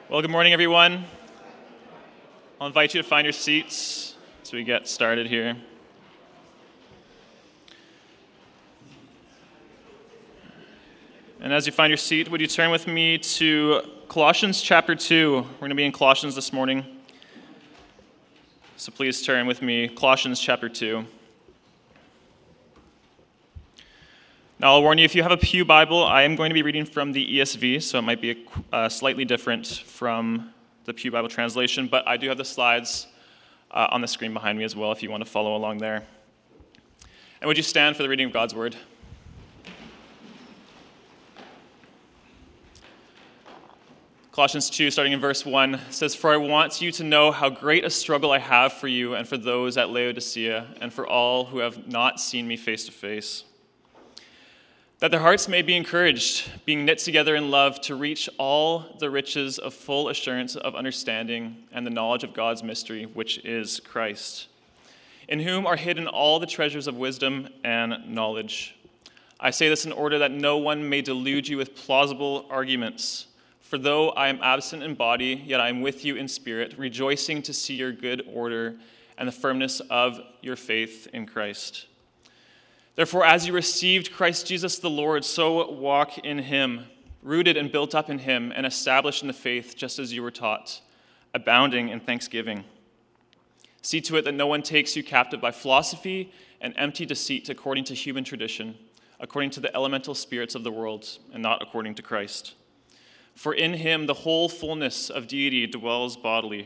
Well, good morning, everyone. I'll invite you to find your seats as we get started here. And as you find your seat, would you turn with me to Colossians chapter 2? We're going to be in Colossians this morning. So please turn with me, Colossians chapter 2. Now, I'll warn you, if you have a Pew Bible, I am going to be reading from the ESV, so it might be slightly different from the Pew Bible translation, but I do have the slides on the screen behind me as well if you want to follow along there. And would you stand for the reading of God's Word? Colossians 2, starting in verse 1, says, "For I want you to know how great a struggle I have for you and for those at Laodicea and for all who have not seen me face to face, that their hearts may be encouraged, being knit together in love, to reach all the riches of full assurance of understanding and the knowledge of God's mystery, which is Christ, in whom are hidden all the treasures of wisdom and knowledge. I say this in order that no one may delude you with plausible arguments. For though I am absent in body, yet I am with you in spirit, rejoicing to see your good order and the firmness of your faith in Christ. Therefore, as you received Christ Jesus the Lord, so walk in him, rooted and built up in him, and established in the faith just as you were taught, abounding in thanksgiving. See to it that no one takes you captive by philosophy and empty deceit according to human tradition, according to the elemental spirits of the world, and not according to Christ. For in him the whole fullness of deity dwells bodily,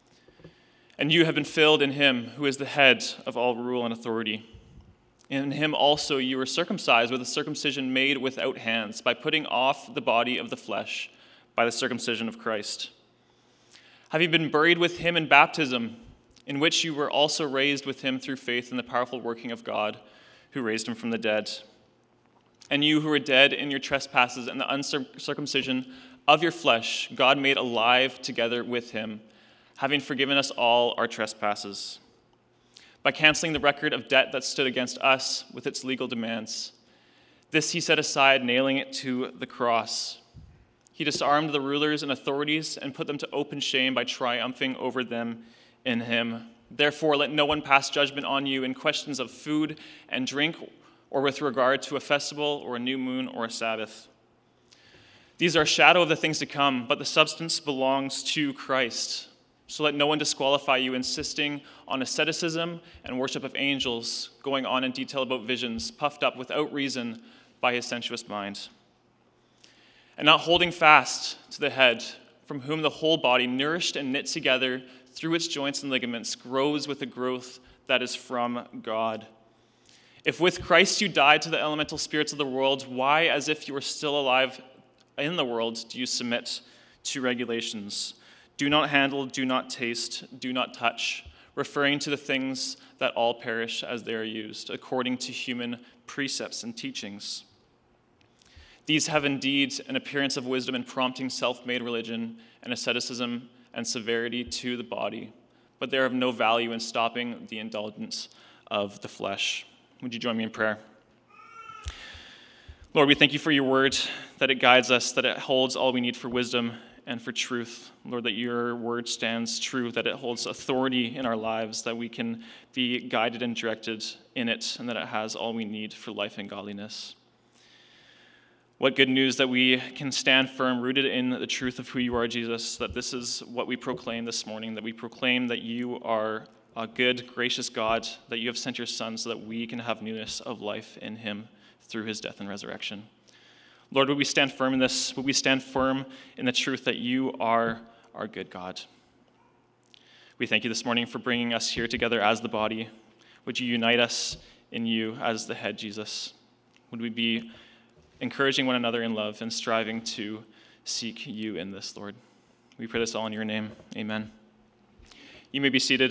and you have been filled in him who is the head of all rule and authority. In him also you were circumcised with a circumcision made without hands, by putting off the body of the flesh by the circumcision of Christ. Having been buried with him in baptism, in which you were also raised with him through faith in the powerful working of God, who raised him from the dead. And you who were dead in your trespasses and the uncircumcision of your flesh, God made alive together with him, having forgiven us all our trespasses, by canceling the record of debt that stood against us with its legal demands. This he set aside, nailing it to the cross. He disarmed the rulers and authorities and put them to open shame by triumphing over them in him. Therefore, let no one pass judgment on you in questions of food and drink, or with regard to a festival or a new moon or a Sabbath. These are a shadow of the things to come, but the substance belongs to Christ. So let no one disqualify you, insisting on asceticism and worship of angels, going on in detail about visions, puffed up without reason by his sensuous mind, and not holding fast to the head, from whom the whole body, nourished and knit together through its joints and ligaments, grows with a growth that is from God. If with Christ you died to the elemental spirits of the world, why, as if you were still alive in the world, do you submit to regulations? Do not handle, do not taste, do not touch, referring to the things that all perish as they are used, according to human precepts and teachings. These have indeed an appearance of wisdom in prompting self-made religion and asceticism and severity to the body, but they are of no value in stopping the indulgence of the flesh. Would you join me in prayer? Lord, we thank you for your word, that it guides us, that it holds all we need for wisdom and for truth. Lord, that your word stands true, that it holds authority in our lives, that we can be guided and directed in it, and that it has all we need for life and godliness. What good news that we can stand firm, rooted in the truth of who you are, Jesus, that this is what we proclaim this morning, that we proclaim that you are a good, gracious God, that you have sent your Son so that we can have newness of life in him through his death and resurrection. Lord, would we stand firm in this? Would we stand firm in the truth that you are our good God? We thank you this morning for bringing us here together as the body. Would you unite us in you as the head, Jesus? Would we be encouraging one another in love and striving to seek you in this, Lord? We pray this all in your name. Amen. You may be seated.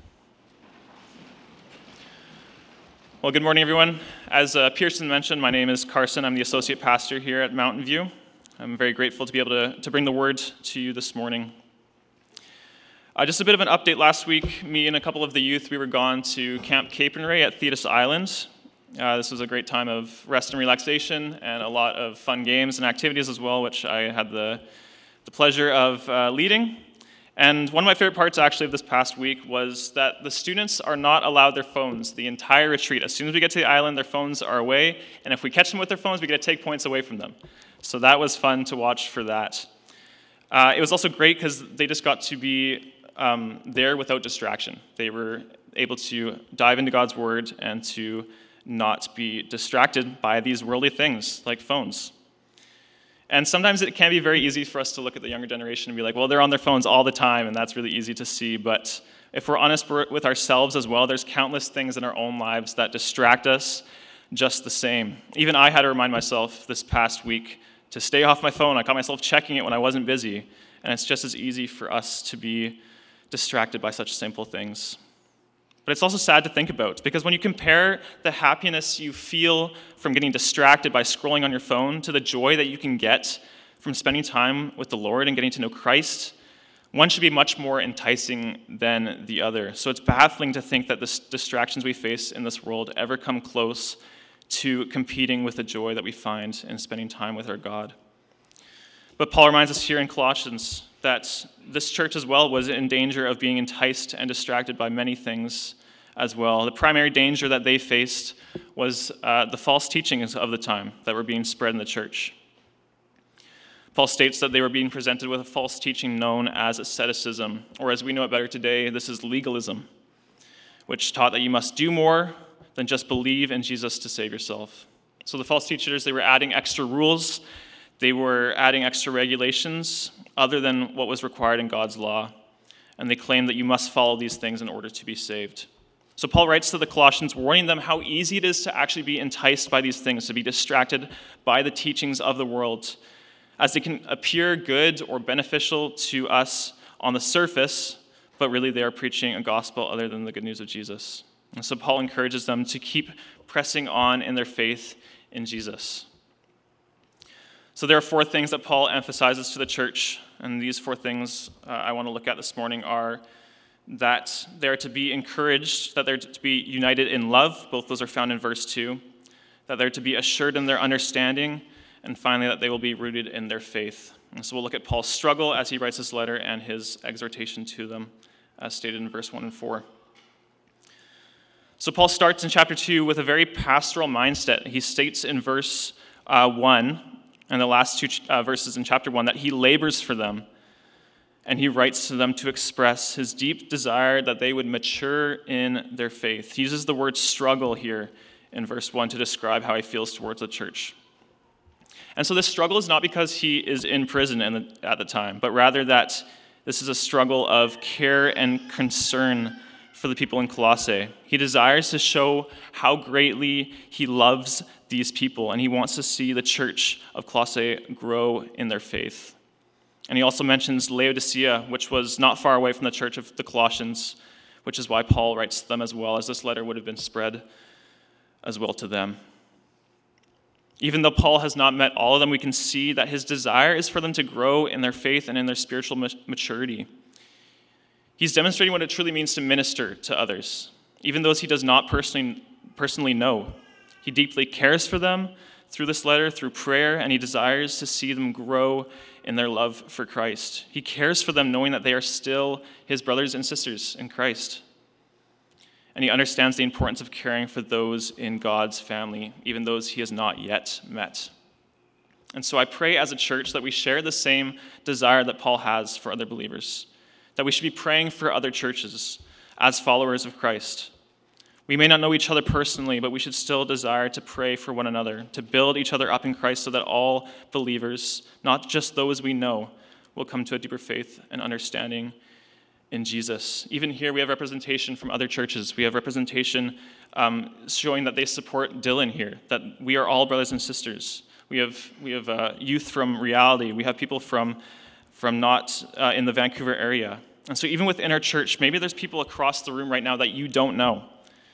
Well, good morning, everyone. As Pearson mentioned, my name is Carson. I'm the associate pastor here at Mountain View. I'm very grateful to be able to bring the word to you this morning. Just a bit of an update. Last week, me and a couple of the youth, we were gone to Camp Capernwray at Thetis Island. This was a great time of rest and relaxation and a lot of fun games and activities as well, which I had the the pleasure of leading. And one of my favorite parts, actually, of this past week was that the students are not allowed their phones the entire retreat. As soon as we get to the island, their phones are away, and if we catch them with their phones, we get to take points away from them. So that was fun to watch for that. It was also great because they just got to be there without distraction. They were able to dive into God's Word and to not be distracted by these worldly things like phones. And sometimes it can be very easy for us to look at the younger generation and be like, well, they're on their phones all the time, and that's really easy to see. But if we're honest with ourselves as well, there's countless things in our own lives that distract us just the same. Even I had to remind myself this past week to stay off my phone. I caught myself checking it when I wasn't busy, and it's just as easy for us to be distracted by such simple things. But it's also sad to think about, because when you compare the happiness you feel from getting distracted by scrolling on your phone to the joy that you can get from spending time with the Lord and getting to know Christ, one should be much more enticing than the other. So it's baffling to think that the distractions we face in this world ever come close to competing with the joy that we find in spending time with our God. But Paul reminds us here in Colossians that this church as well was in danger of being enticed and distracted by many things as well. The primary danger that they faced was the false teachings of the time that were being spread in the church. Paul states that they were being presented with a false teaching known as asceticism, or as we know it better today, this is legalism, which taught that you must do more than just believe in Jesus to save yourself. So the false teachers, they were adding extra rules, they were adding extra regulations other than what was required in God's law, and they claimed that you must follow these things in order to be saved. So Paul writes to the Colossians, warning them how easy it is to actually be enticed by these things, to be distracted by the teachings of the world, as they can appear good or beneficial to us on the surface, but really they are preaching a gospel other than the good news of Jesus. And so Paul encourages them to keep pressing on in their faith in Jesus. So there are 4 things that Paul emphasizes to the church, and these 4 things I want to look at this morning are that they're to be encouraged, that they're to be united in love, both those are found in verse 2, that they're to be assured in their understanding, and finally that they will be rooted in their faith. And so we'll look at Paul's struggle as he writes this letter and his exhortation to them, as stated in verse 1 and 4. So Paul starts in chapter 2 with a very pastoral mindset. He states in verse 1, and the last 2 verses in chapter 1, that he labors for them, and he writes to them to express his deep desire that they would mature in their faith. He uses the word struggle here in verse 1 to describe how he feels towards the church. And so this struggle is not because he is in prison at the time, but rather that this is a struggle of care and concern for the people in Colossae. He desires to show how greatly he loves these people, and he wants to see the church of Colossae grow in their faith. And he also mentions Laodicea, which was not far away from the church of the Colossians, which is why Paul writes to them as well, as this letter would have been spread as well to them. Even though Paul has not met all of them, we can see that his desire is for them to grow in their faith and in their spiritual maturity. He's demonstrating what it truly means to minister to others, even those he does not personally know. He deeply cares for them through this letter, through prayer, and he desires to see them grow in their love for Christ. He cares for them knowing that they are still his brothers and sisters in Christ. And he understands the importance of caring for those in God's family, even those he has not yet met. And so I pray as a church that we share the same desire that Paul has for other believers, that we should be praying for other churches as followers of Christ. We may not know each other personally, but we should still desire to pray for one another, to build each other up in Christ so that all believers, not just those we know, will come to a deeper faith and understanding in Jesus. Even here, we have representation from other churches. We have representation showing that they support Dylan here, that we are all brothers and sisters. We have youth from Reality. We have people from not in the Vancouver area. And so even within our church, maybe there's people across the room right now that you don't know.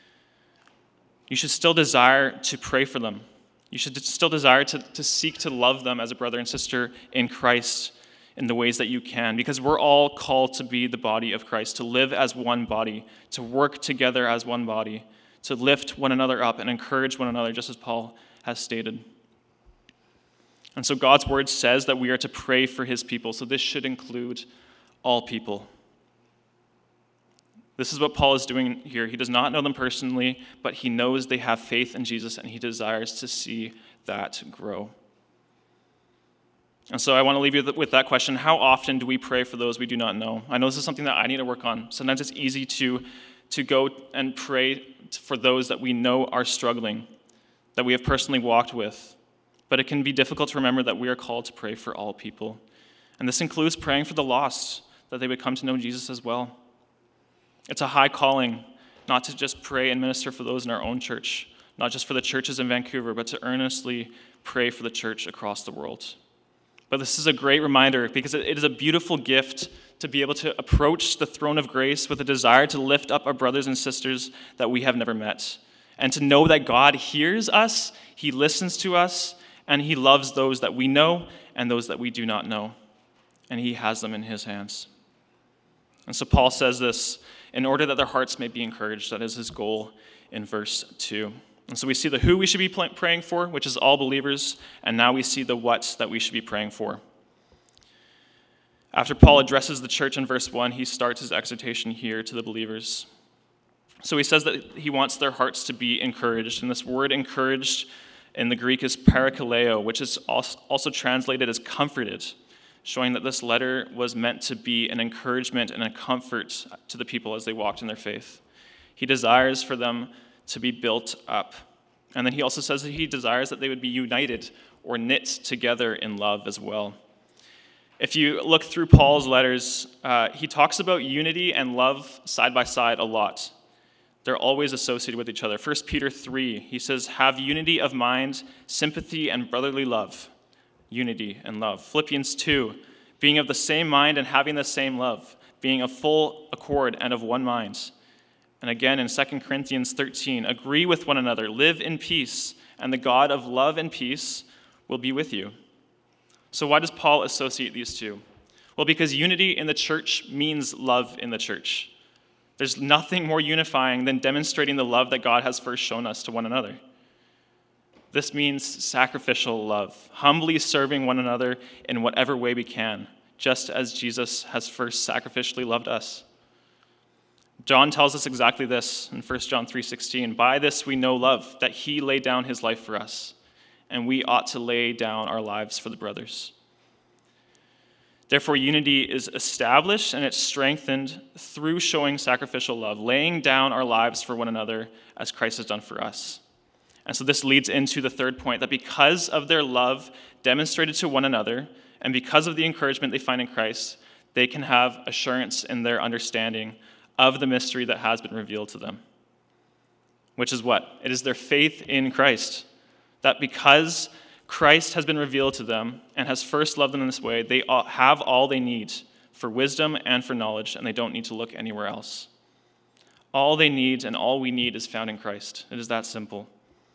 You should still desire to pray for them. You should still desire to seek to love them as a brother and sister in Christ in the ways that you can, because we're all called to be the body of Christ, to live as one body, to work together as one body, to lift one another up and encourage one another, just as Paul has stated. And so God's word says that we are to pray for his people, so this should include all people. This is what Paul is doing here. He does not know them personally, but he knows they have faith in Jesus, and he desires to see that grow. And so I want to leave you with that question. How often do we pray for those we do not know? I know this is something that I need to work on. Sometimes it's easy to go and pray for those that we know are struggling, that we have personally walked with. But it can be difficult to remember that we are called to pray for all people. And this includes praying for the lost, that they would come to know Jesus as well. It's a high calling not to just pray and minister for those in our own church, not just for the churches in Vancouver, but to earnestly pray for the church across the world. But this is a great reminder because it is a beautiful gift to be able to approach the throne of grace with a desire to lift up our brothers and sisters that we have never met, and to know that God hears us, he listens to us, and he loves those that we know and those that we do not know. And he has them in his hands. And so Paul says this, in order that their hearts may be encouraged. That is his goal in verse 2. And so we see the who we should be praying for, which is all believers. And now we see the what that we should be praying for. After Paul addresses the church in verse 1, he starts his exhortation here to the believers. So he says that he wants their hearts to be encouraged. And this word encouraged in the Greek is parakaleo, which is also translated as comforted, showing that this letter was meant to be an encouragement and a comfort to the people as they walked in their faith. He desires for them to be built up. And then he also says that he desires that they would be united or knit together in love as well. If you look through Paul's letters, he talks about unity and love side by side a lot. They're always associated with each other. 1 Peter 3, he says, have unity of mind, sympathy, and brotherly love. Unity and love. Philippians 2, being of the same mind and having the same love, being of full accord and of one mind. And again in 2 Corinthians 13, agree with one another, live in peace, and the God of love and peace will be with you. So why does Paul associate these two? Well, because unity in the church means love in the church. There's nothing more unifying than demonstrating the love that God has first shown us to one another. This means sacrificial love, humbly serving one another in whatever way we can, just as Jesus has first sacrificially loved us. John tells us exactly this in 1 John 3:16. By this we know love, that he laid down his life for us, and we ought to lay down our lives for the brothers. Therefore, unity is established and it's strengthened through showing sacrificial love, laying down our lives for one another as Christ has done for us. And so this leads into the third point, that because of their love demonstrated to one another, and because of the encouragement they find in Christ, they can have assurance in their understanding of the mystery that has been revealed to them. Which is what? It is their faith in Christ. That because Christ has been revealed to them and has first loved them in this way, they have all they need for wisdom and for knowledge, and they don't need to look anywhere else. All they need and all we need is found in Christ. It is that simple.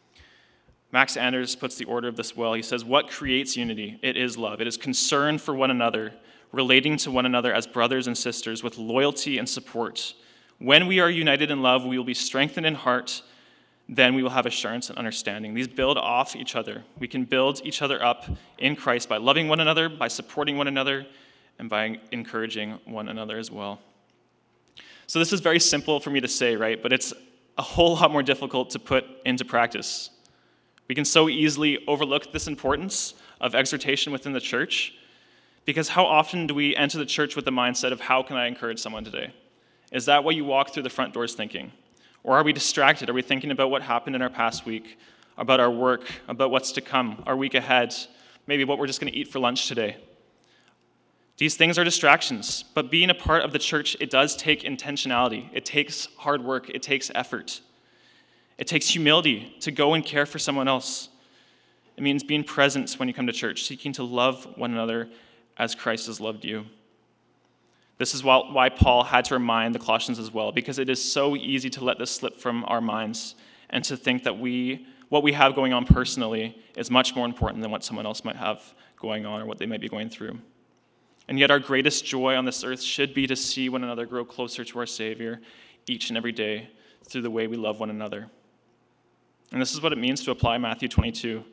Max Anders puts the order of this well. He says, what creates unity? It is love. It is concern for one another, relating to one another as brothers and sisters with loyalty and support. When we are united in love, we will be strengthened in heart. Then we will have assurance and understanding. These build off each other. We can build each other up in Christ by loving one another, by supporting one another, and by encouraging one another as well. So this is very simple for me to say, right? But it's a whole lot more difficult to put into practice. We can so easily overlook this importance of exhortation within the church, because how often do we enter the church with the mindset of how can I encourage someone today? Is that what you walk through the front doors thinking? Or are we distracted? Are we thinking about what happened in our past week, about our work, about what's to come, our week ahead, maybe what we're just going to eat for lunch today? These things are distractions, but being a part of the church, it does take intentionality. It takes hard work. It takes effort. It takes humility to go and care for someone else. It means being present when you come to church, seeking to love one another as Christ has loved you. This is why Paul had to remind the Colossians as well, because it is so easy to let this slip from our minds and to think that what we have going on personally is much more important than what someone else might have going on or what they might be going through. And yet our greatest joy on this earth should be to see one another grow closer to our Savior each and every day through the way we love one another. And this is what it means to apply Matthew 22,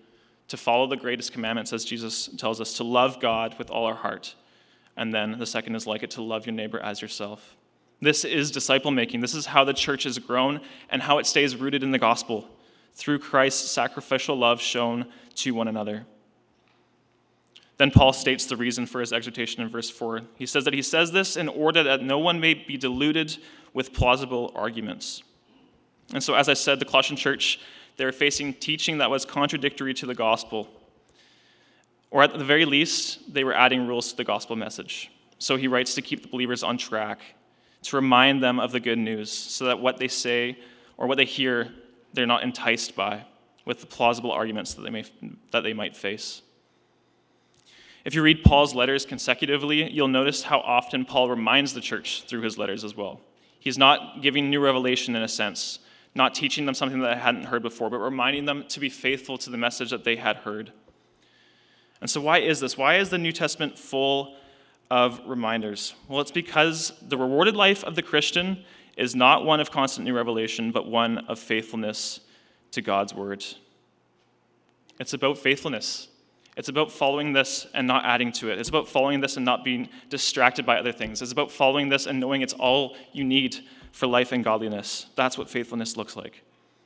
to follow the greatest commandments, as Jesus tells us, to love God with all our heart. And then the second is like it, to love your neighbor as yourself. This is disciple making. This is how the church has grown and how it stays rooted in the gospel, through Christ's sacrificial love shown to one another. Then Paul states the reason for his exhortation in verse 4. He says that he says this in order that no one may be deluded with plausible arguments. And so, as I said, the Colossian church, they were facing teaching that was contradictory to the gospel. Or at the very least, they were adding rules to the gospel message. So he writes to keep the believers on track, to remind them of the good news, so that what they say or what they hear, they're not enticed by with the plausible arguments that they might face. If you read Paul's letters consecutively, you'll notice how often Paul reminds the church through his letters as well. He's not giving new revelation in a sense, not teaching them something that they hadn't heard before, but reminding them to be faithful to the message that they had heard. And so why is this? Why is the New Testament full of reminders? Well, it's because the rewarded life of the Christian is not one of constant new revelation, but one of faithfulness to God's word. It's about faithfulness. It's about following this and not adding to it. It's about following this and not being distracted by other things. It's about following this and knowing it's all you need for life and godliness. That's what faithfulness looks like.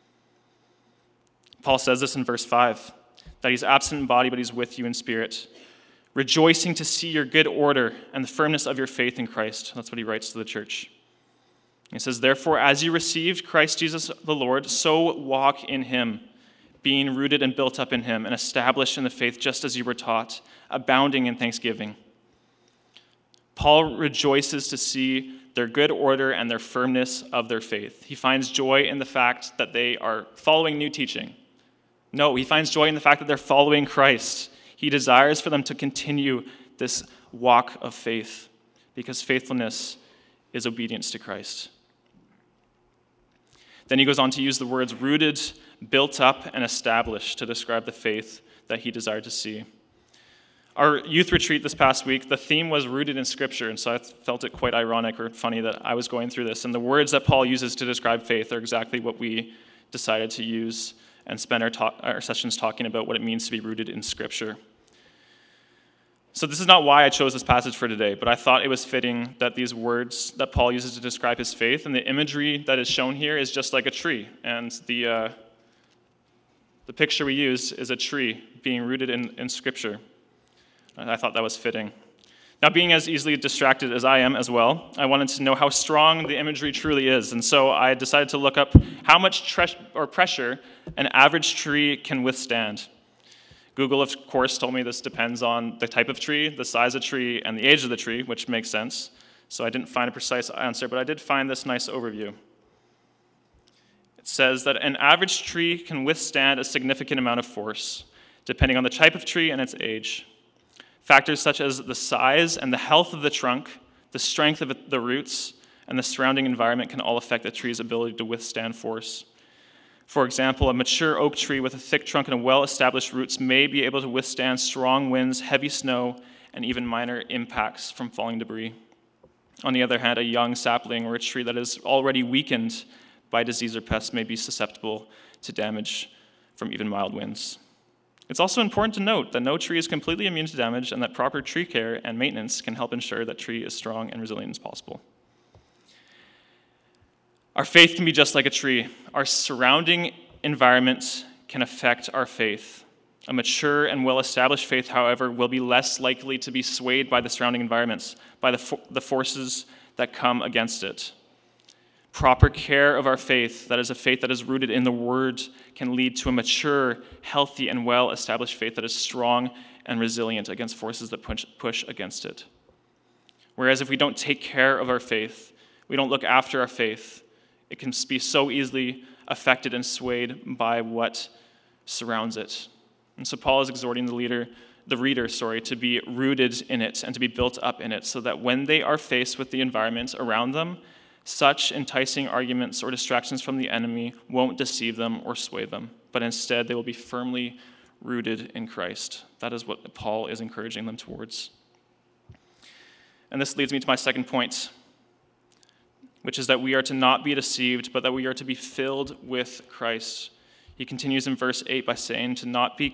Paul says this in verse 5, that he's absent in body, but he's with you in spirit, rejoicing to see your good order and the firmness of your faith in Christ. That's what he writes to the church. He says, therefore, as you received Christ Jesus the Lord, so walk in him, being rooted and built up in him and established in the faith just as you were taught, abounding in thanksgiving. Paul rejoices to see their good order and their firmness of their faith. He finds joy in the fact that they are following new teaching. No, he finds joy in the fact that they're following Christ. He desires for them to continue this walk of faith because faithfulness is obedience to Christ. Then he goes on to use the words rooted, built up, and established to describe the faith that he desired to see. Our youth retreat this past week, the theme was rooted in Scripture, and so I felt it quite ironic or funny that I was going through this. And the words that Paul uses to describe faith are exactly what we decided to use and spend our sessions talking about what it means to be rooted in Scripture. So this is not why I chose this passage for today, but I thought it was fitting that these words that Paul uses to describe his faith and the imagery that is shown here is just like a tree. And the picture we used is a tree being rooted in Scripture. And I thought that was fitting. Now, being as easily distracted as I am as well, I wanted to know how strong the imagery truly is. And so I decided to look up how much pressure an average tree can withstand. Google, of course, told me this depends on the type of tree, the size of tree, and the age of the tree, which makes sense. So I didn't find a precise answer, but I did find this nice overview. It says that an average tree can withstand a significant amount of force, depending on the type of tree and its age. Factors such as the size and the health of the trunk, the strength of the roots, and the surrounding environment can all affect a tree's ability to withstand force. For example, a mature oak tree with a thick trunk and well-established roots may be able to withstand strong winds, heavy snow, and even minor impacts from falling debris. On the other hand, a young sapling or a tree that is already weakened by disease or pests may be susceptible to damage from even mild winds. It's also important to note that no tree is completely immune to damage and that proper tree care and maintenance can help ensure that tree is strong and resilient as possible. Our faith can be just like a tree. Our surrounding environment can affect our faith. A mature and well-established faith, however, will be less likely to be swayed by the surrounding environments, by the forces that come against it. Proper care of our faith, that is a faith that is rooted in the Word, can lead to a mature, healthy, and well-established faith that is strong and resilient against forces that push against it. Whereas if we don't take care of our faith, we don't look after our faith, it can be so easily affected and swayed by what surrounds it. And so Paul is exhorting the reader, to be rooted in it and to be built up in it so that when they are faced with the environment around them, such enticing arguments or distractions from the enemy won't deceive them or sway them, but instead they will be firmly rooted in Christ. That is what Paul is encouraging them towards. And this leads me to my second point, which is that we are to not be deceived, but that we are to be filled with Christ. He continues in verse 8 by saying to not be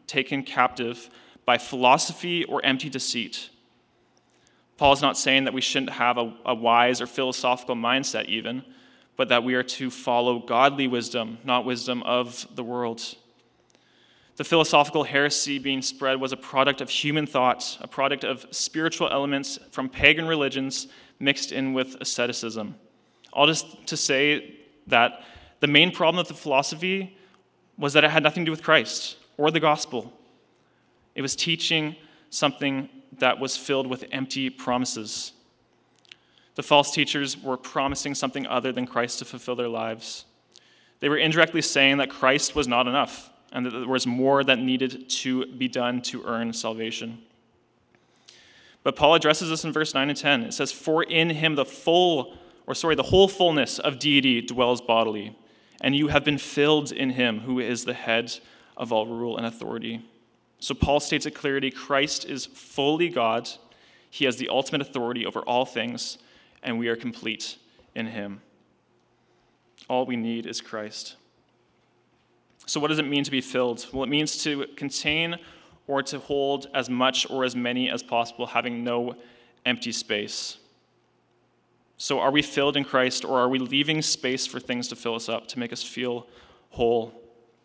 taken captive by philosophy or empty deceit. Paul is not saying that we shouldn't have a wise or philosophical mindset even, but that we are to follow godly wisdom, not wisdom of the world. The philosophical heresy being spread was a product of human thought, a product of spiritual elements from pagan religions mixed in with asceticism. All just to say that the main problem of the philosophy was that it had nothing to do with Christ or the gospel. It was teaching something that was filled with empty promises. The false teachers were promising something other than Christ to fulfill their lives. They were indirectly saying that Christ was not enough and that there was more that needed to be done to earn salvation. But Paul addresses this in verse 9 and 10. It says, "For in him the whole fullness of deity dwells bodily, and you have been filled in him who is the head of all rule and authority." So Paul states it clearly, Christ is fully God. He has the ultimate authority over all things, and we are complete in him. All we need is Christ. So what does it mean to be filled? Well, it means to contain or to hold as much or as many as possible, having no empty space. So are we filled in Christ, or are we leaving space for things to fill us up, to make us feel whole?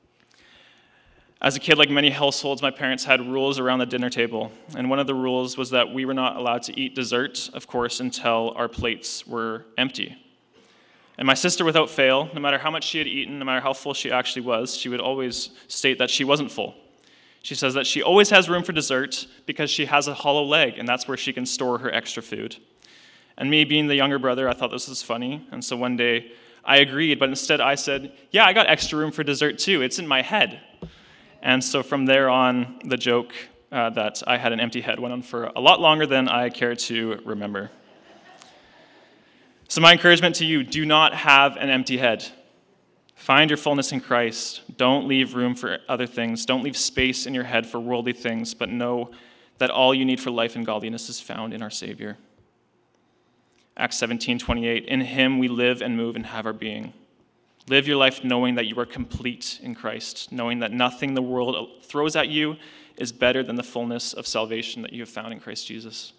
As a kid, like many households, my parents had rules around the dinner table. And one of the rules was that we were not allowed to eat dessert, of course, until our plates were empty. And my sister, without fail, no matter how much she had eaten, no matter how full she actually was, she would always state that she wasn't full. She says that she always has room for dessert because she has a hollow leg, and that's where she can store her extra food. And me, being the younger brother, I thought this was funny. And so one day, I agreed, but instead I said, "Yeah, I got extra room for dessert too. It's in my head." And so from there on, the joke that I had an empty head went on for a lot longer than I care to remember. So my encouragement to you, do not have an empty head. Find your fullness in Christ. Don't leave room for other things. Don't leave space in your head for worldly things, but know that all you need for life and godliness is found in our Savior. Acts 17:28, "In him we live and move and have our being." Live your life knowing that you are complete in Christ, knowing that nothing the world throws at you is better than the fullness of salvation that you have found in Christ Jesus.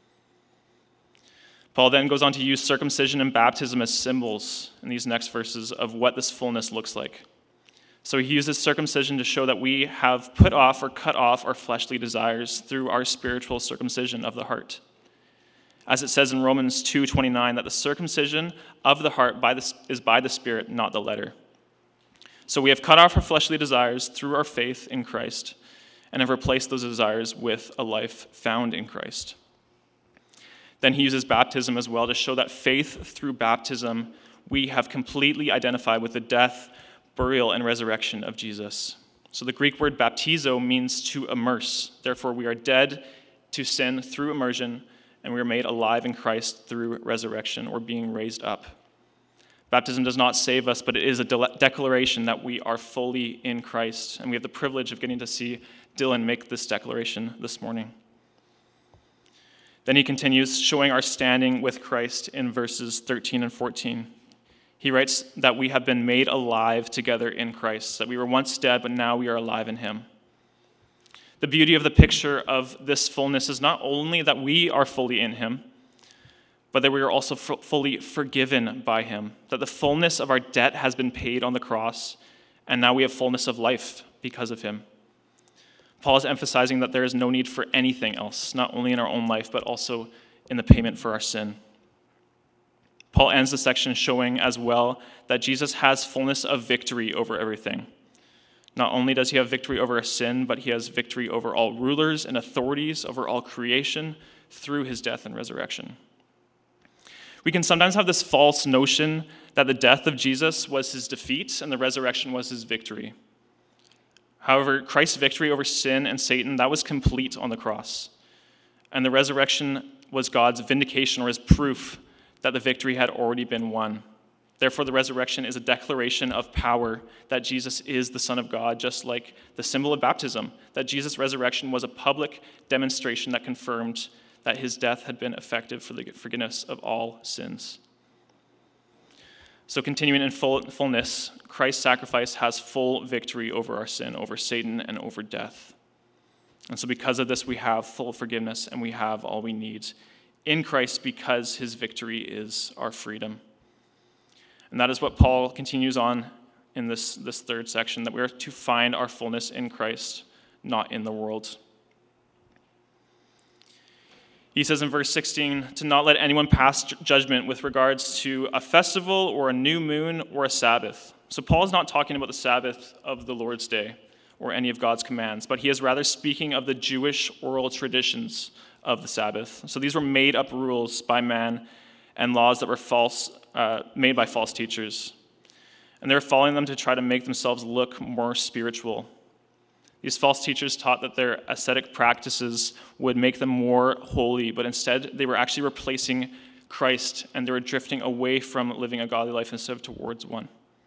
Paul then goes on to use circumcision and baptism as symbols in these next verses of what this fullness looks like. So he uses circumcision to show that we have put off or cut off our fleshly desires through our spiritual circumcision of the heart. As it says in Romans 2:29, that the circumcision of the heart is by the Spirit, not the letter. So we have cut off our fleshly desires through our faith in Christ and have replaced those desires with a life found in Christ. Then he uses baptism as well to show that faith through baptism, we have completely identified with the death, burial, and resurrection of Jesus. So the Greek word baptizo means to immerse. Therefore, we are dead to sin through immersion, and we are made alive in Christ through resurrection or being raised up. Baptism does not save us, but it is a declaration that we are fully in Christ, and we have the privilege of getting to see Dylan make this declaration this morning. Then he continues, showing our standing with Christ in verses 13 and 14. He writes that we have been made alive together in Christ, that we were once dead, but now we are alive in him. The beauty of the picture of this fullness is not only that we are fully in him, but that we are also fully forgiven by him, that the fullness of our debt has been paid on the cross, and now we have fullness of life because of him. Paul is emphasizing that there is no need for anything else, not only in our own life, but also in the payment for our sin. Paul ends the section showing as well that Jesus has fullness of victory over everything. Not only does he have victory over our sin, but he has victory over all rulers and authorities, over all creation, through his death and resurrection. We can sometimes have this false notion that the death of Jesus was his defeat and the resurrection was his victory. However, Christ's victory over sin and Satan, that was complete on the cross. And the resurrection was God's vindication or his proof that the victory had already been won. Therefore, the resurrection is a declaration of power that Jesus is the Son of God, just like the symbol of baptism, that Jesus' resurrection was a public demonstration that confirmed that his death had been effective for the forgiveness of all sins. So continuing in fullness, Christ's sacrifice has full victory over our sin, over Satan, and over death. And so because of this, we have full forgiveness and we have all we need in Christ because his victory is our freedom. And that is what Paul continues on in this third section, that we are to find our fullness in Christ, not in the world. He says in verse 16, to not let anyone pass judgment with regards to a festival or a new moon or a Sabbath. So Paul is not talking about the Sabbath of the Lord's Day or any of God's commands, but he is rather speaking of the Jewish oral traditions of the Sabbath. So these were made up rules by man and laws that were made by false teachers. And they were following them to try to make themselves look more spiritual. These false teachers taught that their ascetic practices would make them more holy, but instead they were actually replacing Christ, and they were drifting away from living a godly life instead of towards one.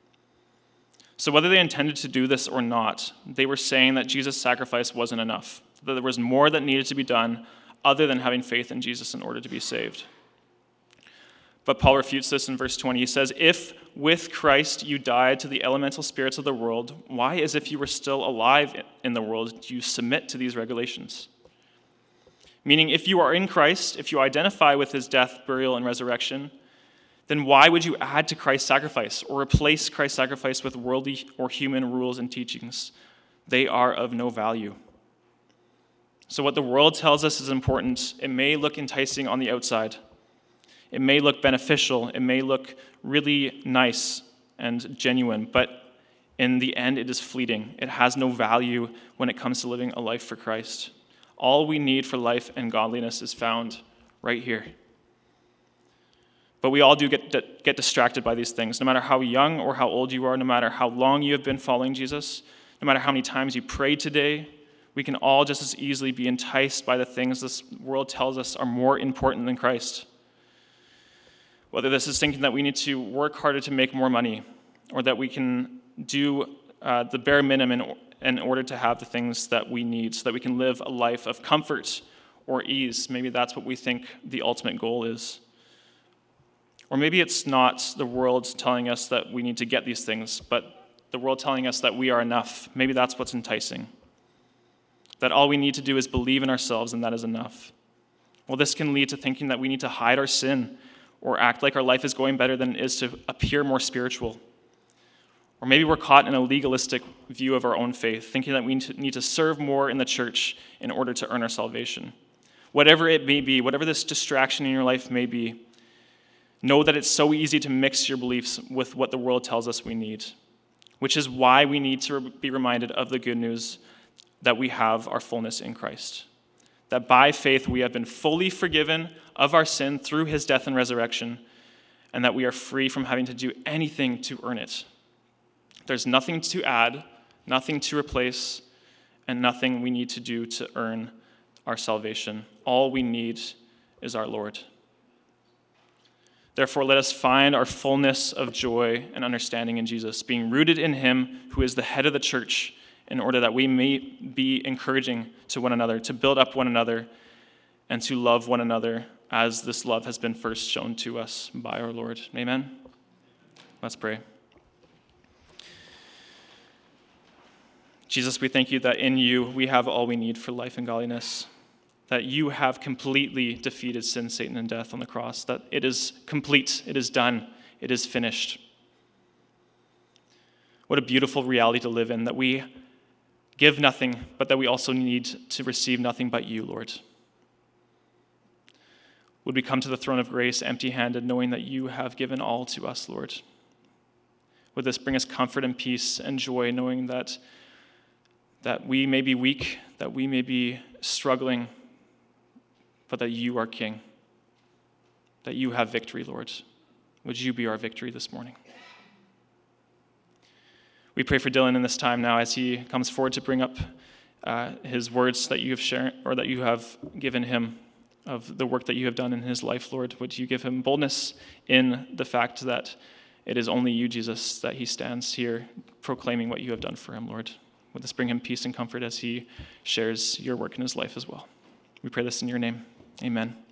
So whether they intended to do this or not, they were saying that Jesus' sacrifice wasn't enough, that there was more that needed to be done other than having faith in Jesus in order to be saved. But Paul refutes this in verse 20. He says, if with Christ you died to the elemental spirits of the world, why, as if you were still alive in the world, do you submit to these regulations? Meaning, if you are in Christ, if you identify with his death, burial, and resurrection, then why would you add to Christ's sacrifice or replace Christ's sacrifice with worldly or human rules and teachings? They are of no value. So what the world tells us is important. It may look enticing on the outside. It may look beneficial, it may look really nice and genuine, but in the end it is fleeting. It has no value when it comes to living a life for Christ. All we need for life and godliness is found right here. But we all do get distracted by these things, no matter how young or how old you are, no matter how long you have been following Jesus, no matter how many times you prayed today, we can all just as easily be enticed by the things this world tells us are more important than Christ. Whether this is thinking that we need to work harder to make more money, or that we can do the bare minimum in order to have the things that we need so that we can live a life of comfort or ease. Maybe that's what we think the ultimate goal is. Or maybe it's not the world telling us that we need to get these things, but the world telling us that we are enough. Maybe that's what's enticing. That all we need to do is believe in ourselves and that is enough. Well, this can lead to thinking that we need to hide our sin or act like our life is going better than it is to appear more spiritual. Or maybe we're caught in a legalistic view of our own faith, thinking that we need to serve more in the church in order to earn our salvation. Whatever it may be, whatever this distraction in your life may be, know that it's so easy to mix your beliefs with what the world tells us we need, which is why we need to be reminded of the good news that we have our fullness in Christ. That by faith we have been fully forgiven of our sin through his death and resurrection, and that we are free from having to do anything to earn it. There's nothing to add, nothing to replace, and nothing we need to do to earn our salvation. All we need is our Lord. Therefore, let us find our fullness of joy and understanding in Jesus, being rooted in him who is the head of the church, in order that we may be encouraging to one another, to build up one another, and to love one another as this love has been first shown to us by our Lord. Amen? Let's pray. Jesus, we thank you that in you we have all we need for life and godliness, that you have completely defeated sin, Satan, and death on the cross, that it is complete, it is done, it is finished. What a beautiful reality to live in, that we give nothing, but that we also need to receive nothing but you, Lord. Would we come to the throne of grace empty-handed, knowing that you have given all to us, Lord? Would this bring us comfort and peace and joy, knowing that we may be weak, that we may be struggling, but that you are King, that you have victory, Lord. Would you be our victory this morning? We pray for Dylan in this time now as he comes forward to bring up his words that you have shared, or that you have given him of the work that you have done in his life, Lord. Would you give him boldness in the fact that it is only you, Jesus, that he stands here proclaiming what you have done for him, Lord. Would this bring him peace and comfort as he shares your work in his life as well? We pray this in your name. Amen.